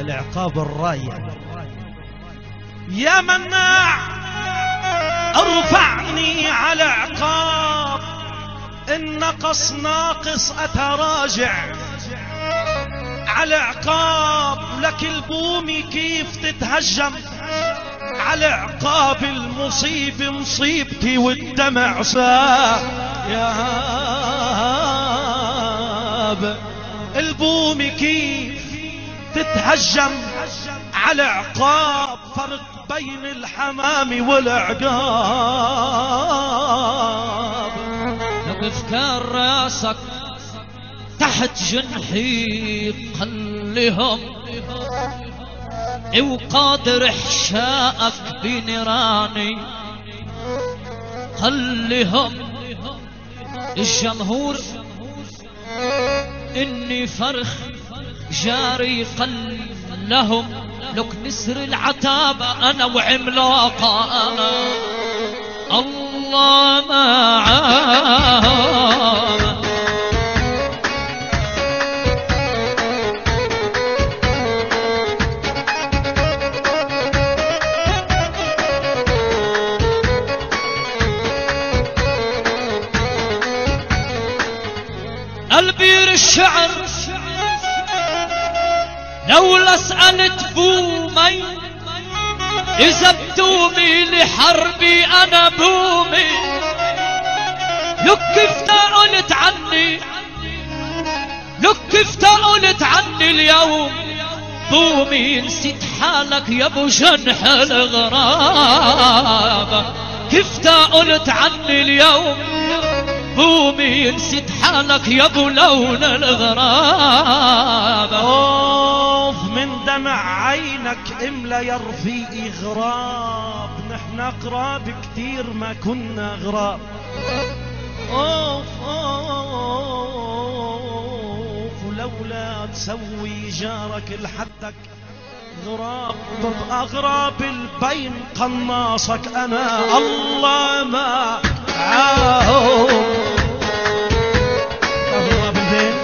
العقاب الرايع. يا مناع ارفعني على عقاب، إن نقص ناقص أتراجع على عقاب. لك البومي كيف تتهجم على عقاب المصيبة مصيبتي والدمع يا البومي كيف تتهجم على عقاب. فرق بين الحمام والعقاب. نقف كان راسك تحت جنحي قلهم، وقادر احشائك بنيراني قلهم. الجمهور اني فرخ جاري قل لهم، لك نسر العتابة انا وعملاقة انا الله معاهم. البير الشعر لولا سألت بومي، إذا بتومي لحربي أنا بومي. لك كيف قلت عني، لك كيف قلت عني اليوم بومي. نسيت حالك يا ابو جنح الغرابة، كيف قلت عني اليوم بومي. نسيت حالك يا ابو لون الغرابة. اوف من دمع عينك املا يا رفيقي غراب، نحنا قراب كتير ما كنا غراب. اوف اوف ولولا تسوي جارك لحدك غراب، اغراب البين قناصك انا الله ما عاهم. اغراب البين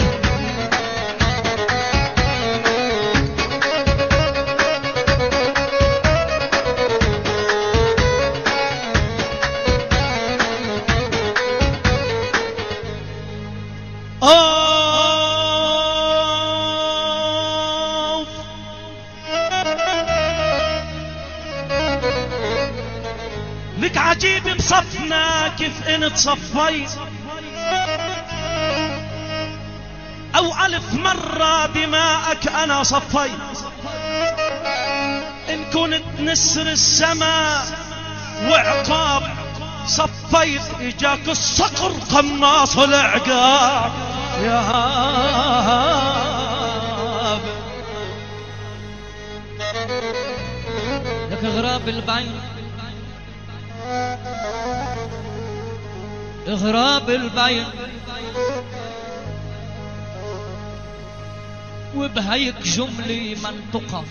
لك عجيب بصفنا كيف انت صفيت، او 1000 مرة دماءك انا صفيت. ان كنت نسر السماء وعقاب صفيت، اجاك الصقر قناص العقاب يا هاب. لك غراب البين، غراب البين، وبهيك جملة منطقة.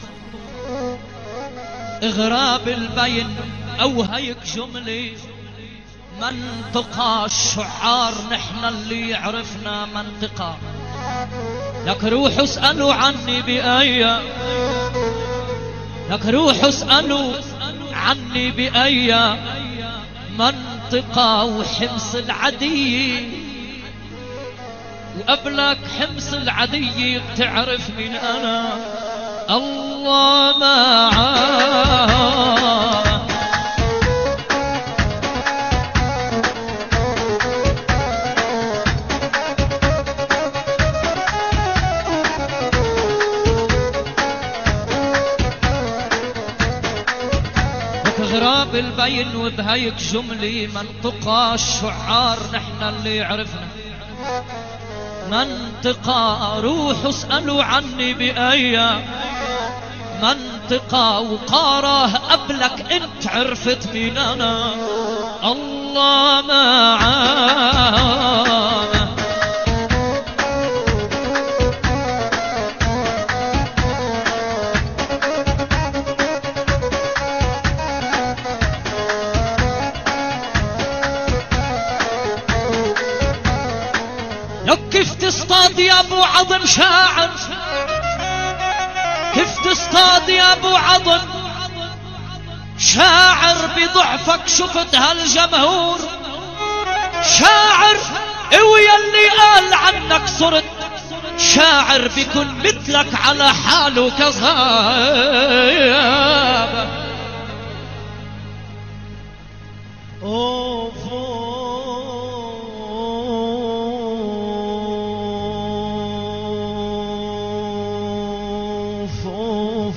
غراب البين او هيك جملة منطقة. الشعار نحن اللي عرفنا منطقة. لك روحوا اسألوا عني بأي، لك روحوا اسألوا عني بأي منطقة. وحمص العدي وقبلك حمص العدي بتعرف من أنا الله معاه. غراب البين وبهيك جملة منطقة. الشعار نحن اللي عرفنا منطقة. روحوا اسألوا عني بأي منطقة. وقاراه قبلك انت عرفت مين انا الله معاه. لك كيف تصطاد يا ابو عظم شاعر، كيف تصطاد استاذ يا ابو عظم شاعر بضعفك شفت هالجمهور شاعر ويا اللي قال عنك صرت شاعر بكون مثلك على حاله كذاب اوف اوف اوف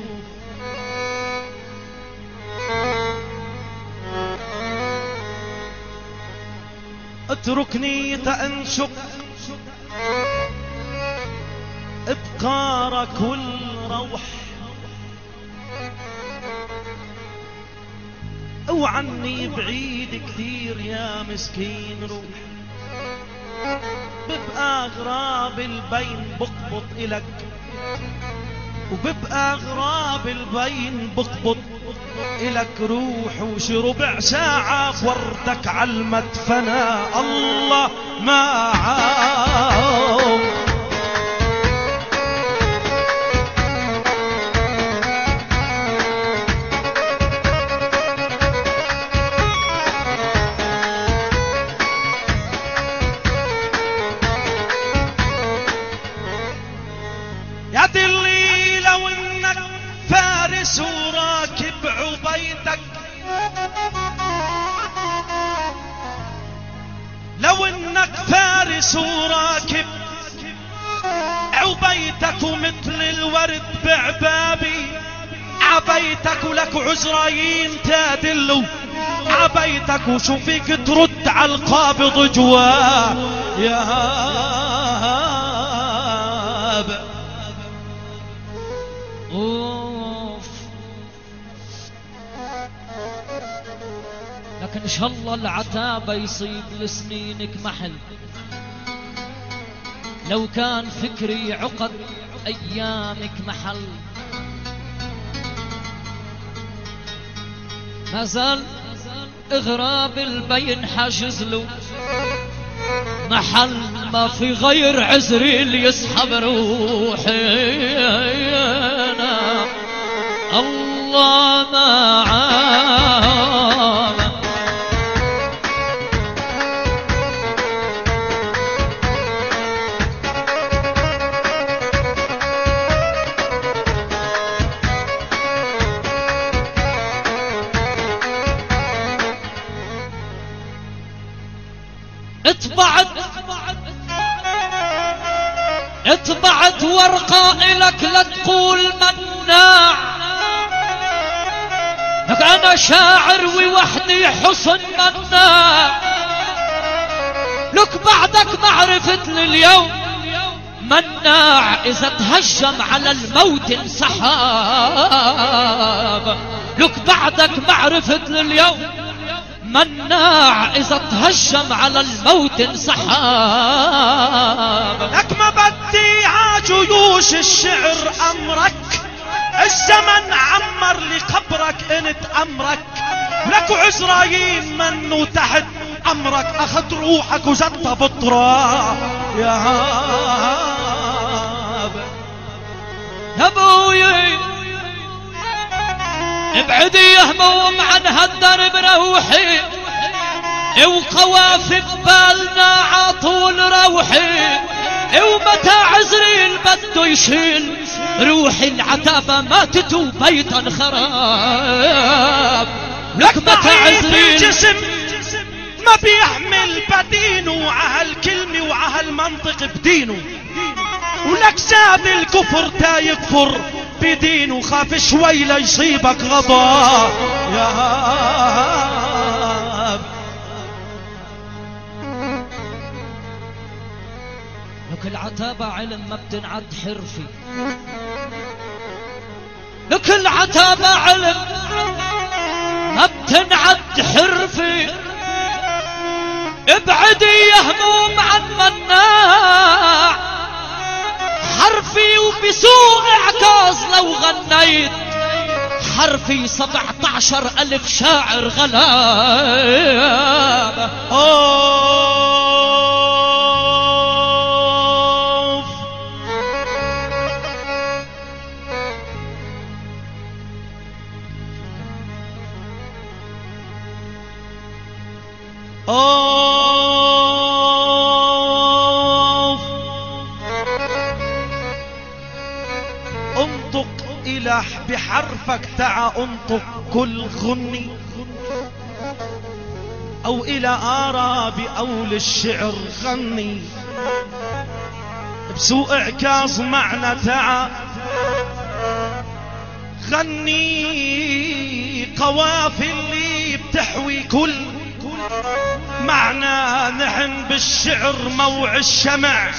اتركني تأنشق ابقارك والروح وعني بعيد كثير يا مسكين روح ببقى اغراب البين بقبض الك وببقى اغراب البين بقبض الك روح وشي ربع ساعة وردك عالمدفنة الله ما عاو يا دلي لو انك فارس وراكب عبيدك لو انك فارس وراكب عبيدك ومثل الورد بعبابي عبيتك ولك عزرايين تادلوا عبيتك وشو فيك ترد على القابض جواه يا هاب اوف لكن ان شاء الله العتاب يصيب لسنينك محل لو كان فكري عقد ايامك محل ما زال اغراب البين حاجز له محل ما في غير عزريل يسحب روحي الله ما عام اتبعت ورقة إلك لا تقول مناع لك أنا شاعر ووحدي حسن مناع لك بعدك معرفة لليوم مناع إذا تهجم على الموت انسحاب لك بعدك معرفة لليوم مناع إذا تهجم على الموت انسحاب لك ما بدي عجيوش الشعر أمرك الزمن عمر لقبرك انت أمرك لك عزرايين منو تحت أمرك أخذ روحك وزت بطرا يا هاب يا ابوي ابعدي يا هموم عن هالدرب روحي وقوافي ببالنا عطول روحي ومتى عزريل بده يشيل روحي العتابة ماتت وبيتا خراب لك متى عزريل الجسم ما بيحمل بدينه عهالكلمة وعهالمنطق بدينه ولك زاد الكفر تا يكفر بدينه خاف شوي ليصيبك غضا يا هاب لك العتابة علم ما بتنعد حرفي لك العتابة علم ما بتنعد حرفي ابعدي يا هموم عن مناع حرفي وبسوء اعكاظ لو غنيت حرفي 17,000 شاعر غلاب اوف أوف انطق إلى بحرفك تعا انطق كل غني أو إلى آراب أو للشعر غني بسوء إعكاظ معنى تعا غني قوافي اللي بتحوي كل معنى. نحن بالشعر موع الشمع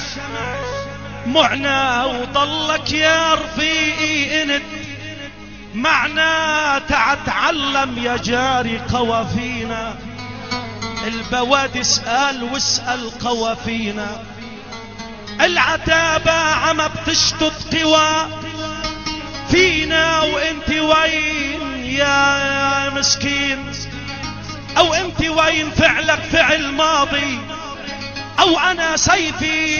معنى وضلك يا رفيقي انت معنى. تعلم يا جاري قوافينا البوادي اسأل واسأل قوافينا. العتابة عم بتشتت قوى فينا وانت وين يا مسكين؟ او انت وين فعلك فعل ماضي؟ او انا سيفي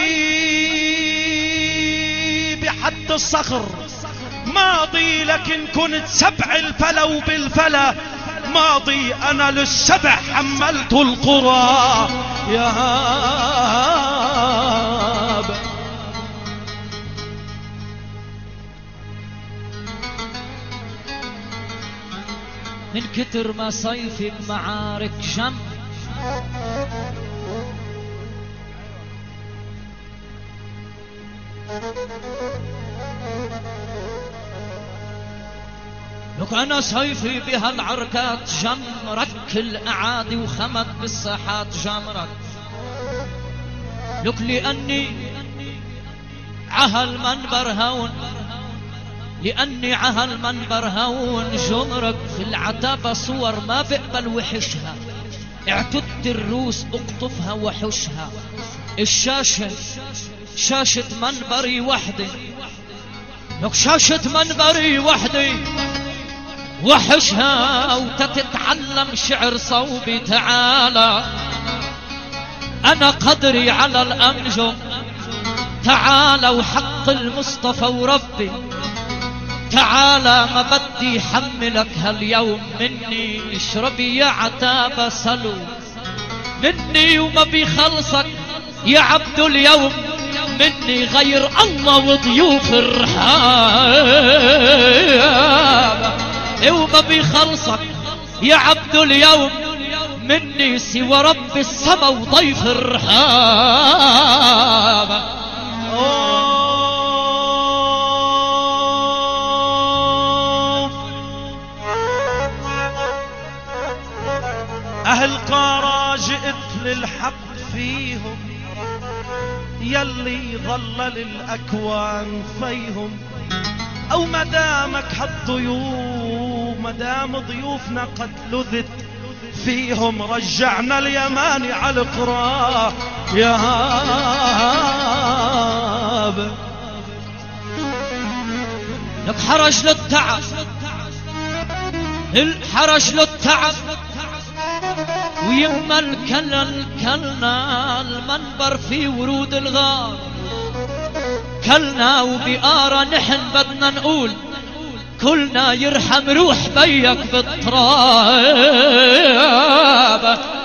بحد الصخر ماضي لكن كنت سبع الفلا وبالفلا ماضي. انا للسبع حملت القرى يا هاب. من كتر ما صيفي بمعارك جم لك أنا صيفي بهالعركات جمرك الأعادي وخمد بالساحات جمرك لك لأني عهل منبر هون لأني عهل منبر هون جمرك في العتابة صور ما بقبل وحشها اعتدت الروس اقطفها وحشها. الشاشة شاشة منبري وحدي لك شاشة منبري وحدي وحشها وتتعلم شعر صوبي. تعالى أنا قدري على الأنجم تعالى وحق المصطفى وربي تعالى ما بدي حملك هاليوم مني. اشربي يا عتابة سلو مني وما بيخلصك يا عبد اليوم مني غير الله وضيوف الرحاب. وما بيخلصك يا عبد اليوم مني سوى رب السما وضيف الرحاب. أهل قارة جئت للحق فيهم يلي ظلل الأكوان فيهم. أو مدامك هالضيوف مدام ضيوفنا قد لذت فيهم رجعنا اليماني على القرى يا هاب. لك حرج للتعب الحرج للتعب ويما كلنا المنبر في ورود الغار كلنا وبقارة نحن بدنا نقول كلنا يرحم روح بيك بالتراب.